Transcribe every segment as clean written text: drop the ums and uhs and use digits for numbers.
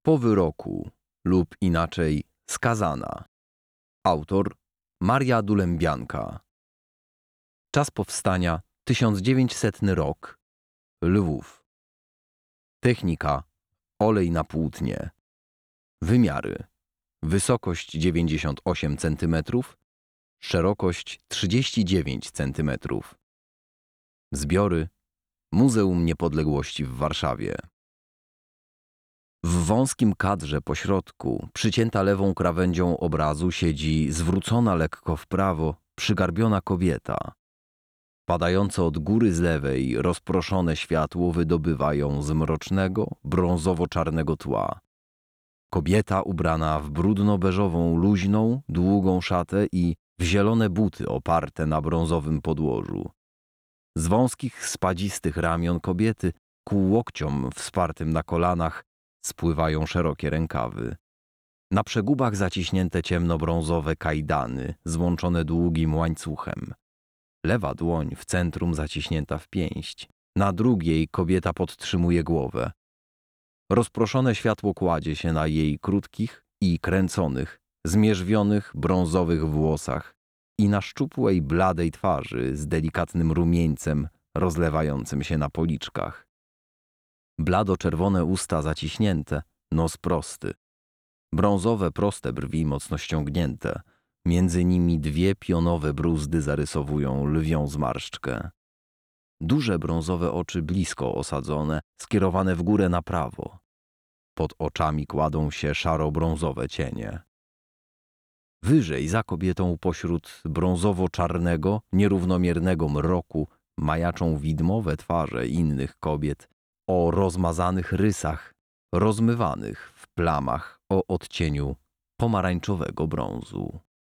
Po wyroku lub inaczej skazana. Autor Maria Dulębianka. Czas powstania 1900 rok. Lwów. Technika olej na płótnie. Wymiary: wysokość 98 cm, szerokość 39 cm. Zbiory: Muzeum Niepodległości w Warszawie. W wąskim kadrze pośrodku, przycięta lewą krawędzią obrazu, siedzi zwrócona lekko w prawo, przygarbiona kobieta. Padające od góry z lewej rozproszone światło wydobywa ją z mrocznego, brązowo-czarnego tła. Kobieta ubrana w brudno-beżową, luźną, długą szatę i w zielone buty oparte na brązowym podłożu. Z wąskich, spadzistych ramion kobiety ku łokciom wspartym na kolanach spływają szerokie rękawy. Na przegubach zaciśnięte ciemnobrązowe kajdany, złączone długim łańcuchem. Lewa dłoń w centrum zaciśnięta w pięść. Na drugiej kobieta podtrzymuje głowę. Rozproszone światło kładzie się na jej krótkich i kręconych, zmierzwionych brązowych włosach i na szczupłej, bladej twarzy z delikatnym rumieńcem rozlewającym się na policzkach. Blado-czerwone usta zaciśnięte, nos prosty. Brązowe, proste brwi mocno ściągnięte. Między nimi dwie pionowe bruzdy zarysowują lwią zmarszczkę. Duże brązowe oczy blisko osadzone, skierowane w górę na prawo. Pod oczami kładą się szaro-brązowe cienie. Wyżej za kobietą pośród brązowo-czarnego, nierównomiernego mroku majaczą widmowe twarze innych kobiet o rozmazanych rysach, rozmywanych w plamach o odcieniu pomarańczowego brązu.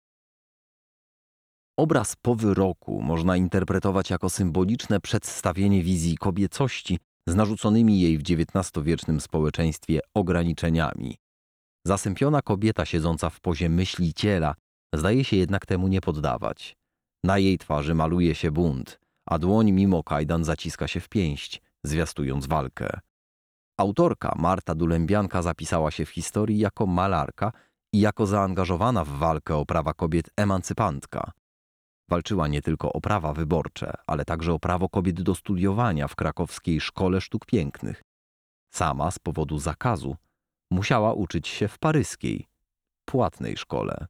Obraz po wyroku można interpretować jako symboliczne przedstawienie wizji kobiecości z narzuconymi jej w XIX-wiecznym społeczeństwie ograniczeniami. Zasępiona kobieta siedząca w pozie myśliciela zdaje się jednak temu nie poddawać. Na jej twarzy maluje się bunt, a dłoń mimo kajdan zaciska się w pięść, zwiastując walkę. Autorka Marta Dulębianka zapisała się w historii jako malarka i jako zaangażowana w walkę o prawa kobiet emancypantka. Walczyła nie tylko o prawa wyborcze, ale także o prawo kobiet do studiowania w krakowskiej Szkole Sztuk Pięknych. Sama z powodu zakazu musiała uczyć się w paryskiej, płatnej szkole.